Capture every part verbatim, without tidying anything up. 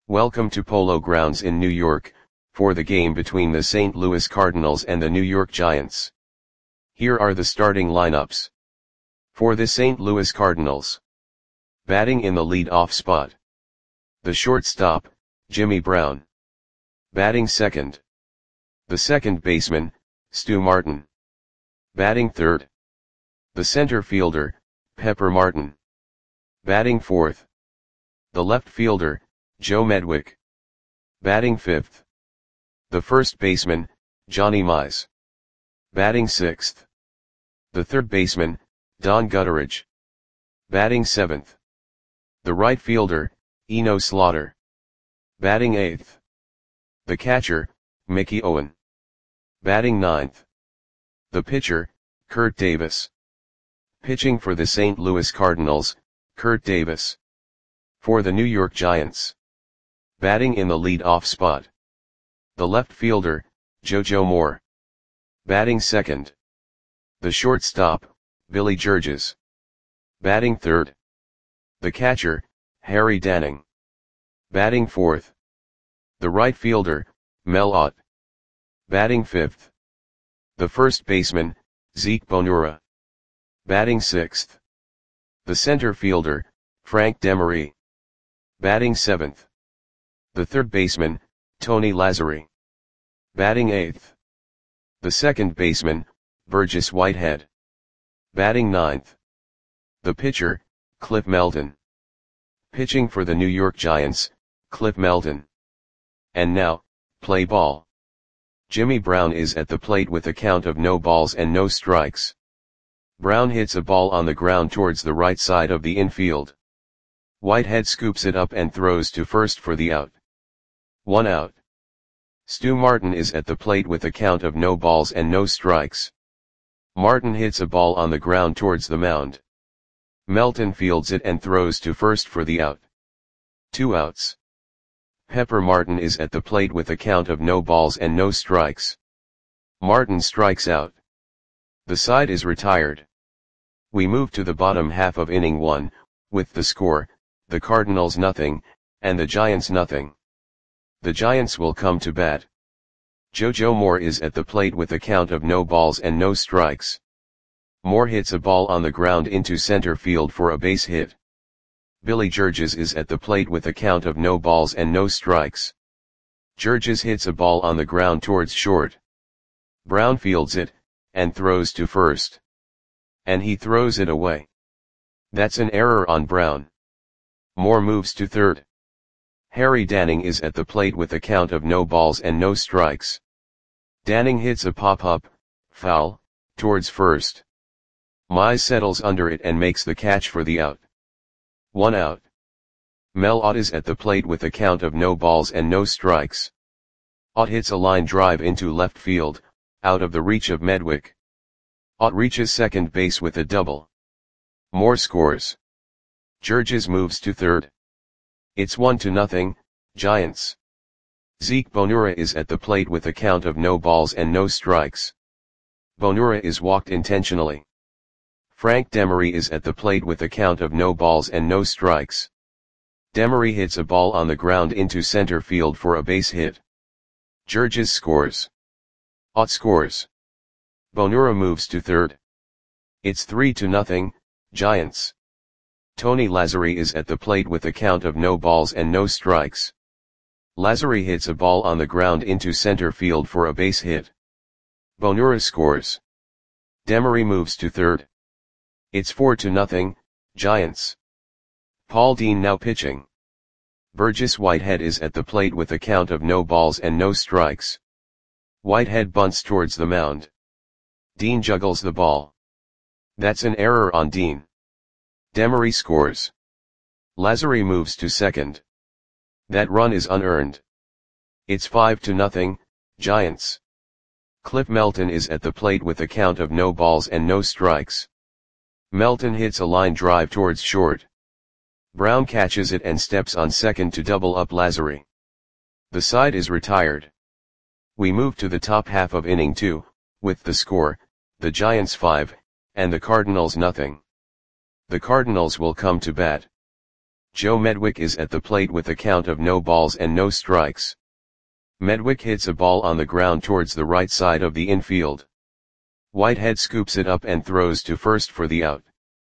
Welcome to Polo Grounds in New York, for the game between the Saint Louis Cardinals and the New York Giants. Here are the starting lineups. For the Saint Louis Cardinals. Batting in the lead-off spot. The shortstop, Jimmy Brown. Batting second. The second baseman, Stu Martin. Batting third. The center fielder, Pepper Martin. Batting fourth. The left fielder, Joe Medwick. Batting fifth. The first baseman, Johnny Mize. Batting sixth. The third baseman, Don Gutteridge. Batting seventh. The right fielder, Eno Slaughter. Batting eighth. The catcher, Mickey Owen. Batting ninth. The pitcher, Kurt Davis. Pitching for the Saint Louis Cardinals, Kurt Davis. For the New York Giants. Batting in the lead-off spot. The left fielder, JoJo Moore. Batting second. The shortstop, Billy Georges. Batting third. The catcher, Harry Danning. Batting fourth. The right fielder, Mel Ott. Batting fifth. The first baseman, Zeke Bonura. Batting sixth. The center fielder, Frank Demery. Batting seventh. The third baseman, Tony Lazzeri. Batting eighth. The second baseman, Burgess Whitehead. Batting ninth. The pitcher, Cliff Melton. Pitching for the New York Giants, Cliff Melton. And now, play ball. Jimmy Brown is at the plate with a count of no balls and no strikes. Brown hits a ball on the ground towards the right side of the infield. Whitehead scoops it up and throws to first for the out. One out. Stu Martin is at the plate with a count of no balls and no strikes. Martin hits a ball on the ground towards the mound. Melton fields it and throws to first for the out. Two outs. Pepper Martin is at the plate with a count of no balls and no strikes. Martin strikes out. The side is retired. We move to the bottom half of inning one, with the score, the Cardinals nothing, and the Giants nothing. The Giants will come to bat. JoJo Moore is at the plate with a count of no balls and no strikes. Moore hits a ball on the ground into center field for a base hit. Billy Georges is at the plate with a count of no balls and no strikes. Georges hits a ball on the ground towards short. Brown fields it, and throws to first. And he throws it away. That's an error on Brown. Moore moves to third. Harry Danning is at the plate with a count of no balls and no strikes. Danning hits a pop-up, foul, towards first. Mize settles under it and makes the catch for the out. One out. Mel Ott is at the plate with a count of no balls and no strikes. Ott hits a line drive into left field, out of the reach of Medwick. Ott reaches second base with a double. Moore scores. Georges moves to third. It's one to nothing, Giants. Zeke Bonura is at the plate with a count of no balls and no strikes. Bonura is walked intentionally. Frank Demery is at the plate with a count of no balls and no strikes. Demery hits a ball on the ground into center field for a base hit. Georges scores. Ott scores. Bonura moves to third. It's three to nothing, Giants. Tony Lazzeri is at the plate with a count of no balls and no strikes. Lazzeri hits a ball on the ground into center field for a base hit. Bonura scores. Demery moves to third. It's four to nothing, Giants. Paul Dean now pitching. Burgess Whitehead is at the plate with a count of no balls and no strikes. Whitehead bunts towards the mound. Dean juggles the ball. That's an error on Dean. Demery scores. Lazzeri moves to second. That run is unearned. It's five to nothing, Giants. Cliff Melton is at the plate with a count of no balls and no strikes. Melton hits a line drive towards short. Brown catches it and steps on second to double up Lazzeri. The side is retired. We move to the top half of inning two, with the score, the Giants five, and the Cardinals nothing. The Cardinals will come to bat. Joe Medwick is at the plate with a count of no balls and no strikes. Medwick hits a ball on the ground towards the right side of the infield. Whitehead scoops it up and throws to first for the out.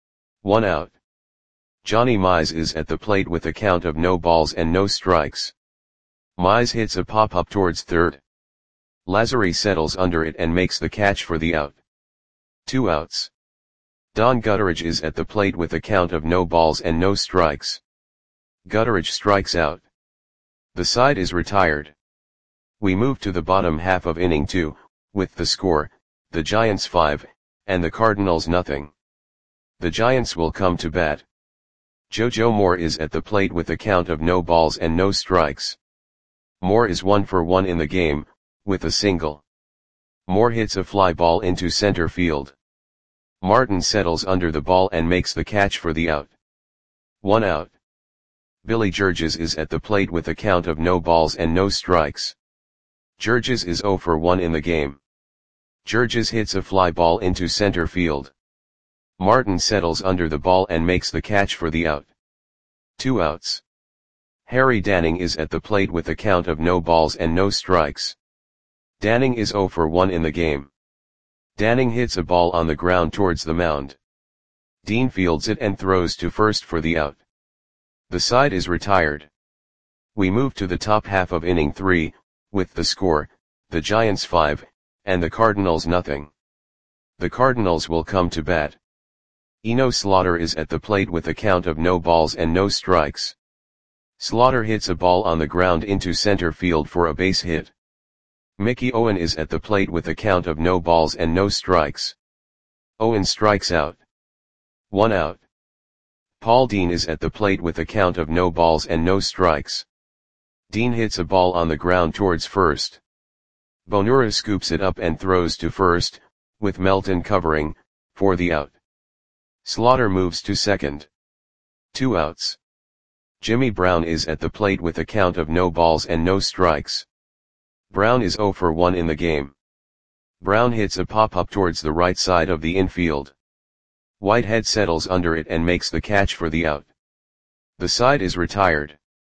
One out. Johnny Mize is at the plate with a count of no balls and no strikes. Mize hits a pop-up towards third. Lazzari settles under it and makes the catch for the out. Two outs. Don Gutteridge is at the plate with a count of no balls and no strikes. Gutteridge strikes out. The side is retired. We move to the bottom half of inning two, with the score, the Giants five, and the Cardinals nothing. The Giants will come to bat. JoJo Moore is at the plate with a count of no balls and no strikes. Moore is one for one in the game, with a single. Moore hits a fly ball into center field. Martin settles under the ball and makes the catch for the out. One out. Billy Georges is at the plate with a count of no balls and no strikes. Georges is zero for one in the game. Georges hits a fly ball into center field. Martin settles under the ball and makes the catch for the out. Two outs. Harry Danning is at the plate with a count of no balls and no strikes. Danning is zero for one in the game. Danning hits a ball on the ground towards the mound. Dean fields it and throws to first for the out. The side is retired. We move to the top half of inning three, with the score, the Giants five, and the Cardinals nothing. The Cardinals will come to bat. Eno Slaughter is at the plate with a count of no balls and no strikes. Slaughter hits a ball on the ground into center field for a base hit. Mickey Owen is at the plate with a count of no balls and no strikes. Owen strikes out. One out. Paul Dean is at the plate with a count of no balls and no strikes. Dean hits a ball on the ground towards first. Bonura scoops it up and throws to first, with Melton covering, for the out. Slaughter moves to second. Two outs. Jimmy Brown is at the plate with a count of no balls and no strikes. Brown is zero for one in the game. Brown hits a pop-up towards the right side of the infield. Whitehead settles under it and makes the catch for the out. The side is retired.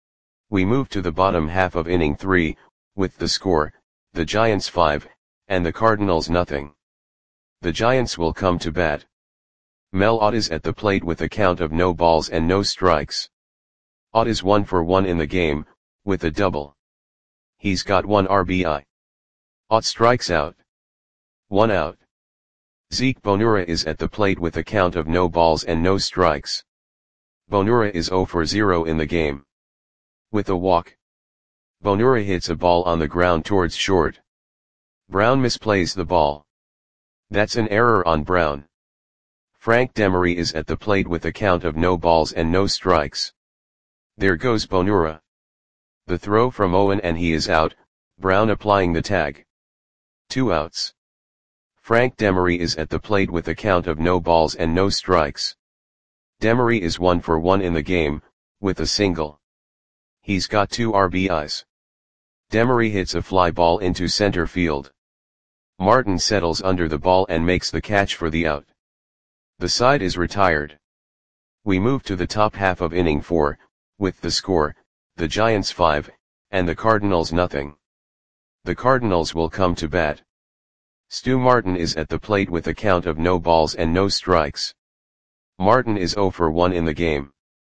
We move to the bottom half of inning three, with the score, the Giants five, and the Cardinals nothing. The Giants will come to bat. Mel Ott is at the plate with a count of no balls and no strikes. Ott is one for one in the game, with a double. He's got one R B I. Ott strikes out. One out. Zeke Bonura is at the plate with a count of no balls and no strikes. Bonura is zero for zero in the game. With a walk. Bonura hits a ball on the ground towards short. Brown misplays the ball. That's an error on Brown. Frank Demery is at the plate with a count of no balls and no strikes. There goes Bonura. The throw from Owen and he is out, Brown applying the tag. Two outs. Frank Demery is at the plate with a count of no balls and no strikes. Demery is one for one in the game, with a single. He's got two R B Is. Demery hits a fly ball into center field. Martin settles under the ball and makes the catch for the out. The side is retired. We move to the top half of inning four, with the score, the Giants five, and the Cardinals nothing. The Cardinals will come to bat. Stu Martin is at the plate with a count of no balls and no strikes. Martin is zero for one in the game.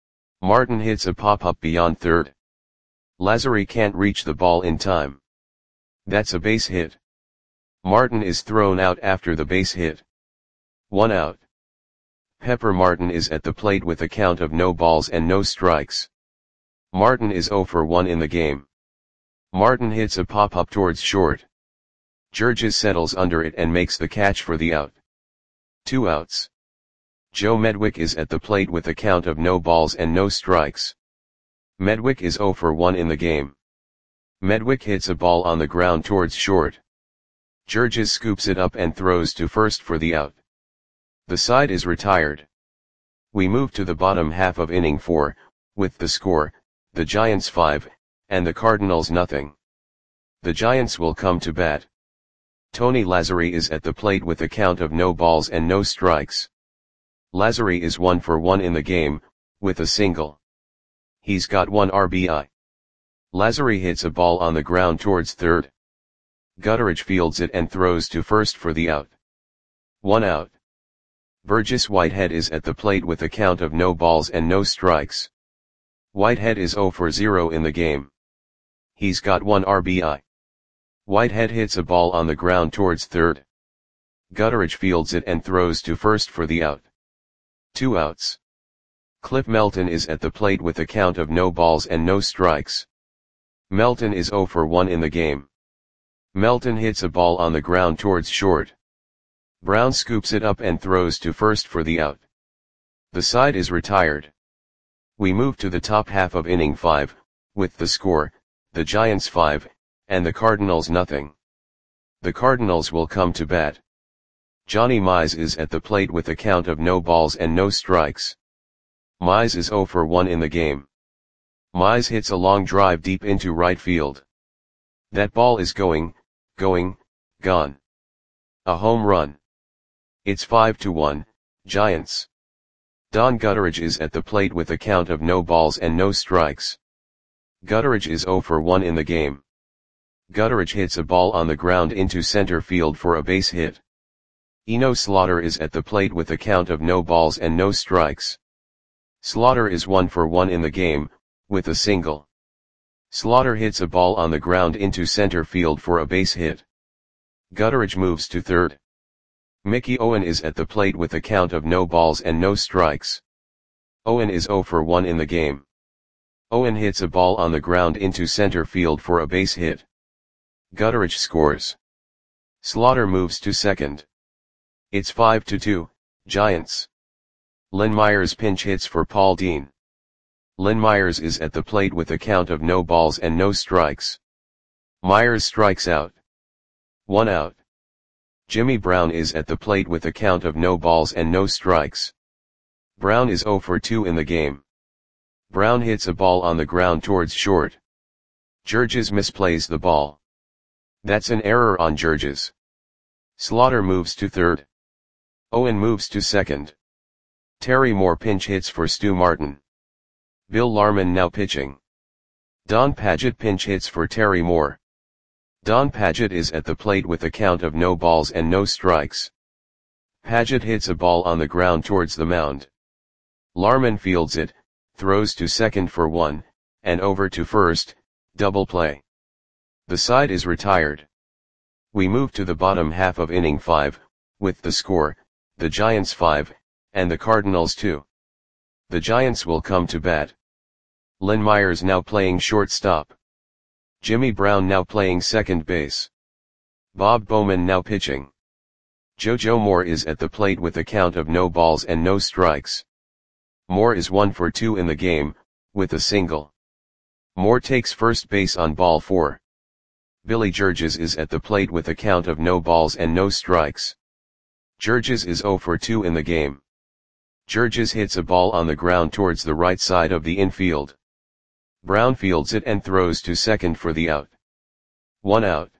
Martin hits a pop-up beyond third. Lazzari can't reach the ball in time. That's a base hit. Martin is thrown out after the base hit. One out. Pepper Martin is at the plate with a count of no balls and no strikes. Martin is zero for one in the game. Martin hits a pop-up towards short. Georges settles under it and makes the catch for the out. Two outs. Joe Medwick is at the plate with a count of no balls and no strikes. Medwick is zero for one in the game. Medwick hits a ball on the ground towards short. Georges scoops it up and throws to first for the out. The side is retired. We move to the bottom half of inning four, with the score, the Giants five, and the Cardinals nothing. The Giants will come to bat. Tony Lazzari is at the plate with a count of no balls and no strikes. Lazzari is one for one in the game, with a single. He's got one R B I. Lazary hits a ball on the ground towards third. Gutteridge fields it and throws to first for the out. One out. Burgess Whitehead is at the plate with a count of no balls and no strikes. Whitehead is zero for zero in the game. He's got one R B I. Whitehead hits a ball on the ground towards third. Gutteridge fields it and throws to first for the out. Two outs. Cliff Melton is at the plate with a count of no balls and no strikes. Melton is zero for one in the game. Melton hits a ball on the ground towards short. Brown scoops it up and throws to first for the out. The side is retired. We move to the top half of inning five, with the score, the Giants five, and the Cardinals nothing. The Cardinals will come to bat. Johnny Mize is at the plate with a count of no balls and no strikes. Mize is zero for one in the game. Mize hits a long drive deep into right field. That ball is going, going, gone. A home run. It's five to one, Giants. Don Gutteridge is at the plate with a count of no balls and no strikes. Gutteridge is zero for one in the game. Gutteridge hits a ball on the ground into center field for a base hit. Eno Slaughter is at the plate with a count of no balls and no strikes. Slaughter is one for one in the game, with a single. Slaughter hits a ball on the ground into center field for a base hit. Gutteridge moves to third. Mickey Owen is at the plate with a count of no balls and no strikes. Owen is zero for one in the game. Owen hits a ball on the ground into center field for a base hit. Gutteridge scores. Slaughter moves to second. It's five to two, Giants. Len Myers pinch hits for Paul Dean. Len Myers is at the plate with a count of no balls and no strikes. Myers strikes out. One out. Jimmy Brown is at the plate with a count of no balls and no strikes. Brown is zero for two in the game. Brown hits a ball on the ground towards short. Georges misplays the ball. That's an error on Georges. Slaughter moves to third. Owen moves to second. Terry Moore pinch hits for Stu Martin. Bill Larman now pitching. Don Padgett pinch hits for Terry Moore. Don Padgett is at the plate with a count of no balls and no strikes. Padgett hits a ball on the ground towards the mound. Larman fields it, throws to second for one, and over to first, double play. The side is retired. We move to the bottom half of inning five, with the score, the Giants five, and the Cardinals two. The Giants will come to bat. Len Myers now playing shortstop. Jimmy Brown now playing second base. Bob Bowman now pitching. JoJo Moore is at the plate with a count of no balls and no strikes. Moore is one for two in the game, with a single. Moore takes first base on ball four. Billy Georges is at the plate with a count of no balls and no strikes. Georges is zero for two in the game. Georges hits a ball on the ground towards the right side of the infield. Brown fields it and throws to second for the out. One out.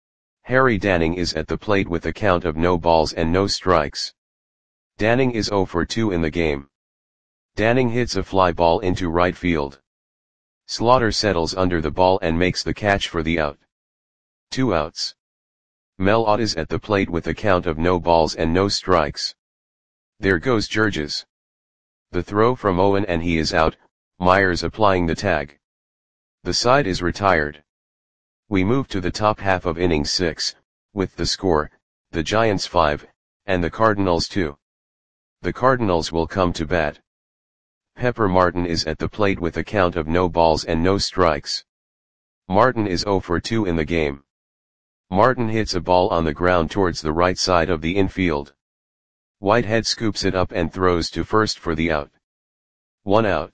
Harry Danning is at the plate with a count of no balls and no strikes. Danning is zero for two in the game. Danning hits a fly ball into right field. Slaughter settles under the ball and makes the catch for the out. Two outs. Mel Ott is at the plate with a count of no balls and no strikes. There goes Georges. The throw from Owen and he is out, Myers applying the tag. The side is retired. We move to the top half of inning six, with the score, the Giants five, and the Cardinals two. The Cardinals will come to bat. Pepper Martin is at the plate with a count of no balls and no strikes. Martin is zero for two in the game. Martin hits a ball on the ground towards the right side of the infield. Whitehead scoops it up and throws to first for the out. One out.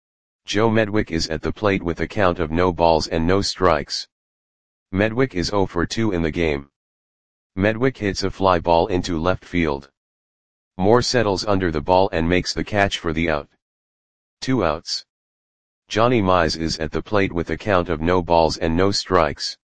Joe Medwick is at the plate with a count of no balls and no strikes. Medwick is zero for two in the game. Medwick hits a fly ball into left field. Moore settles under the ball and makes the catch for the out. Two outs. Johnny Mize is at the plate with a count of no balls and no strikes.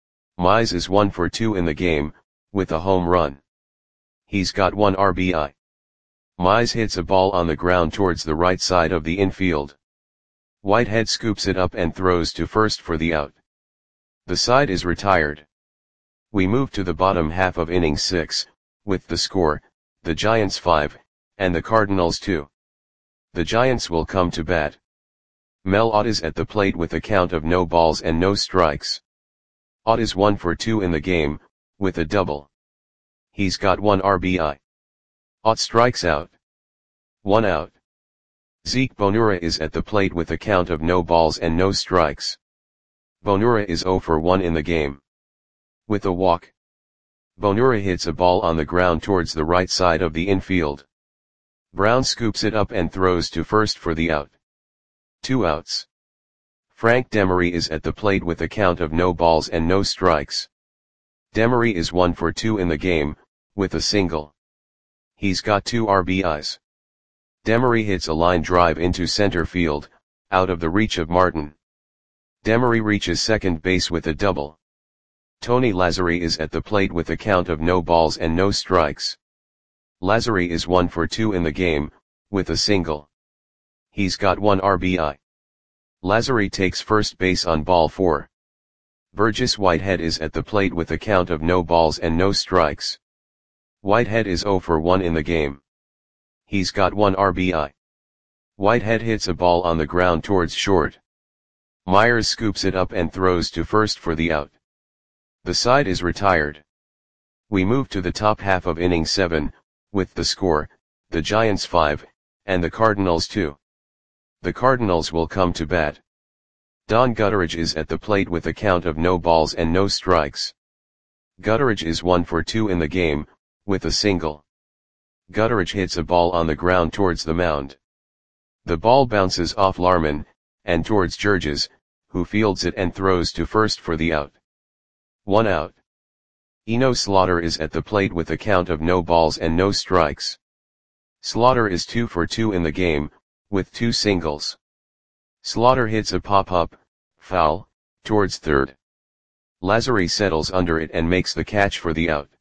Mize is one for two in the game, with a home run. He's got one R B I. Mize hits a ball on the ground towards the right side of the infield. Whitehead scoops it up and throws to first for the out. The side is retired. We move to the bottom half of inning six, with the score, the Giants five, and the Cardinals two. The Giants will come to bat. Mel Ott is at the plate with a count of no balls and no strikes. Ott is one for two in the game, with a double. He's got one R B I. Ott strikes out. One out. Zeke Bonura is at the plate with a count of no balls and no strikes. Bonura is zero for one in the game. With a walk. Bonura hits a ball on the ground towards the right side of the infield. Brown scoops it up and throws to first for the out. Two outs. Frank Demery is at the plate with a count of no balls and no strikes. Demery is one for two in the game, with a single. He's got two R B Is. Demery hits a line drive into center field, out of the reach of Martin. Demery reaches second base with a double. Tony Lazzari is at the plate with a count of no balls and no strikes. Lazzari is one for two in the game, with a single. He's got one R B I. Lazzari takes first base on ball four. Burgess Whitehead is at the plate with a count of no balls and no strikes. Whitehead is zero for one in the game. He's got one R B I. Whitehead hits a ball on the ground towards short. Myers scoops it up and throws to first for the out. The side is retired. We move to the top half of inning seven, with the score, the Giants five, and the Cardinals two. The Cardinals will come to bat. Don Gutteridge is at the plate with a count of no balls and no strikes. Gutteridge is one for two in the game, with a single. Gutteridge hits a ball on the ground towards the mound. The ball bounces off Larman, and towards Georges, who fields it and throws to first for the out. One out. Eno Slaughter is at the plate with a count of no balls and no strikes. Slaughter is two for two in the game, with two singles. Slaughter hits a pop-up, foul, towards third. Lazzari settles under it and makes the catch for the out.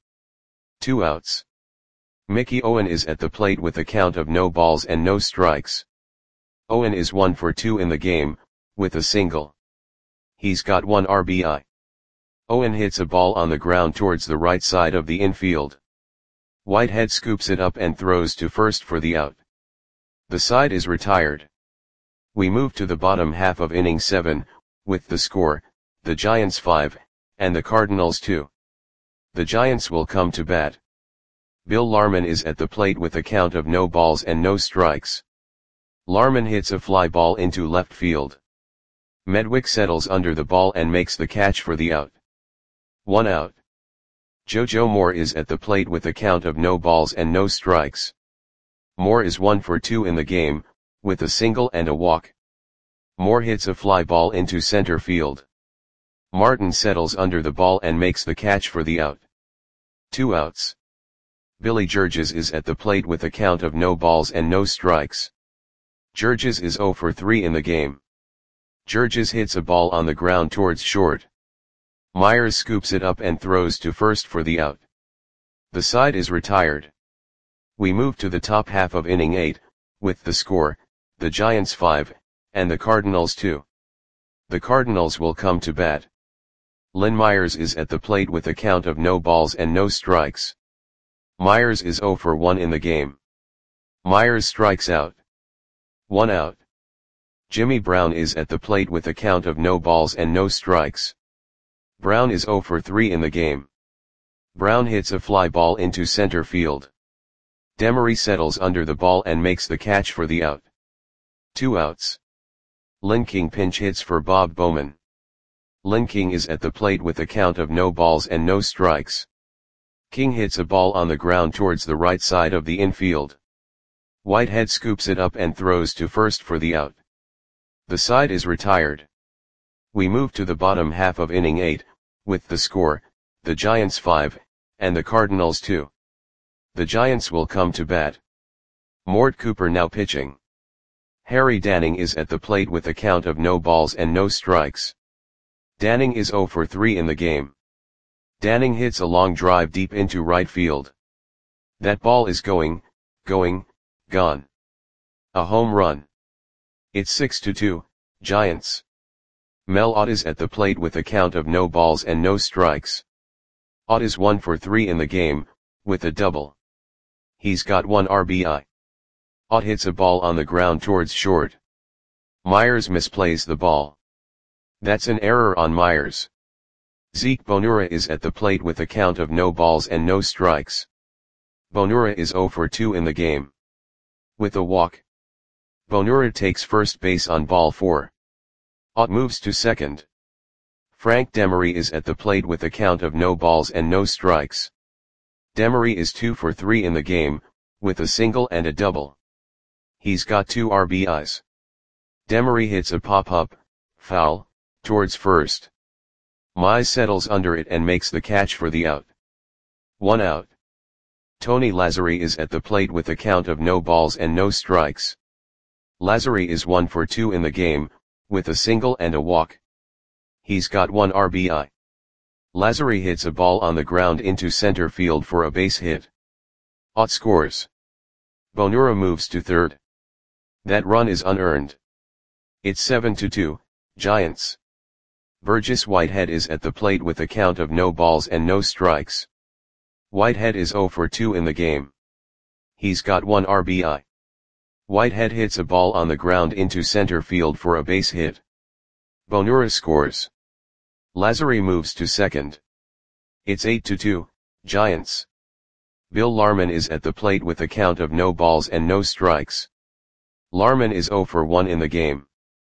Two outs. Mickey Owen is at the plate with a count of no balls and no strikes. Owen is one for two in the game, with a single. He's got one R B I. Owen hits a ball on the ground towards the right side of the infield. Whitehead scoops it up and throws to first for the out. The side is retired. We move to the bottom half of inning seven, with the score, the Giants five, and the Cardinals two. The Giants will come to bat. Bill Larman is at the plate with a count of no balls and no strikes. Larman hits a fly ball into left field. Medwick settles under the ball and makes the catch for the out. One out. JoJo Moore is at the plate with a count of no balls and no strikes. Moore is one for two in the game, with a single and a walk. Moore hits a fly ball into center field. Martin settles under the ball and makes the catch for the out. Two outs. Billy Georges is at the plate with a count of no balls and no strikes. Georges is zero for three in the game. Georges hits a ball on the ground towards short. Myers scoops it up and throws to first for the out. The side is retired. We move to the top half of inning eight, with the score, the Giants five, and the Cardinals two. The Cardinals will come to bat. Lynn Myers is at the plate with a count of no balls and no strikes. Myers is zero for one in the game. Myers strikes out. One out. Jimmy Brown is at the plate with a count of no balls and no strikes. Brown is zero for three in the game. Brown hits a fly ball into center field. Demery settles under the ball and makes the catch for the out. Two outs. Lynn King pinch hits for Bob Bowman. Lynn King is at the plate with a count of no balls and no strikes. King hits a ball on the ground towards the right side of the infield. Whitehead scoops it up and throws to first for the out. The side is retired. We move to the bottom half of inning eight, with the score, the Giants five, and the Cardinals two. The Giants will come to bat. Mort Cooper now pitching. Harry Danning is at the plate with a count of no balls and no strikes. Danning is zero for three in the game. Danning hits a long drive deep into right field. That ball is going, going, gone. A home run. It's six to two, Giants. Mel Ott is at the plate with a count of no balls and no strikes. Ott is one for three in the game, with a double. He's got one R B I. Ott hits a ball on the ground towards short. Myers misplays the ball. That's an error on Myers. Zeke Bonura is at the plate with a count of no balls and no strikes. Bonura is zero for two in the game. With a walk. Bonura takes first base on ball four. Ott moves to second. Frank Demery is at the plate with a count of no balls and no strikes. Demery is two for three in the game, with a single and a double. He's got two R B Is. Demery hits a pop-up, foul, towards first. Mize settles under it and makes the catch for the out. One out. Tony Lazzeri is at the plate with a count of no balls and no strikes. Lazzeri is one for two in the game, with a single and a walk. He's got one R B I. Lazzeri hits a ball on the ground into center field for a base hit. Ott scores. Bonura moves to third. That run is unearned. It's seven to two, Giants. Burgess Whitehead is at the plate with a count of no balls and no strikes. Whitehead is zero for two in the game. He's got one R B I. Whitehead hits a ball on the ground into center field for a base hit. Bonura scores. Lazzeri moves to second. It's eight to two, Giants. Bill Larman is at the plate with a count of no balls and no strikes. Larman is zero for one in the game.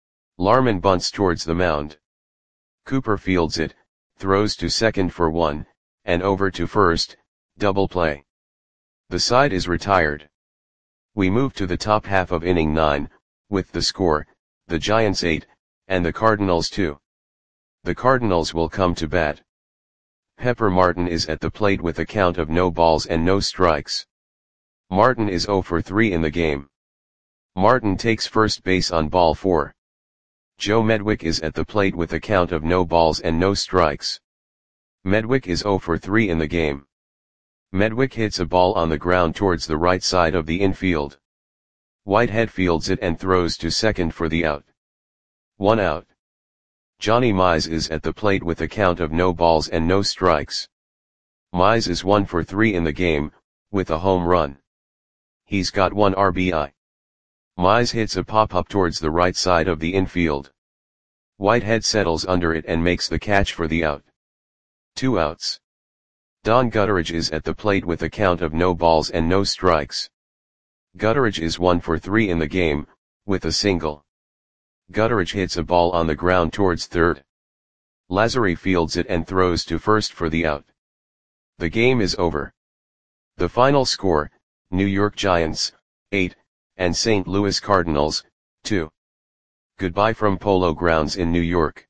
Larman bunts towards the mound. Cooper fields it, throws to second for one, and over to first, double play. The side is retired. We move to the top half of inning nine, with the score, the Giants eight, and the Cardinals two. The Cardinals will come to bat. Pepper Martin is at the plate with a count of no balls and no strikes. Martin is zero for three in the game. Martin takes first base on ball four. Joe Medwick is at the plate with a count of no balls and no strikes. Medwick is zero for three in the game. Medwick hits a ball on the ground towards the right side of the infield. Whitehead fields it and throws to second for the out. One out. Johnny Mize is at the plate with a count of no balls and no strikes. Mize is one for three in the game, with a home run. He's got one R B I. Mize hits a pop-up towards the right side of the infield. Whitehead settles under it and makes the catch for the out. Two outs. Don Gutteridge is at the plate with a count of no balls and no strikes. Gutteridge is one for three in the game, with a single. Gutteridge hits a ball on the ground towards third. Lazzeri fields it and throws to first for the out. The game is over. The final score, New York Giants, eight, and Saint Louis Cardinals, two. Goodbye from Polo Grounds in New York.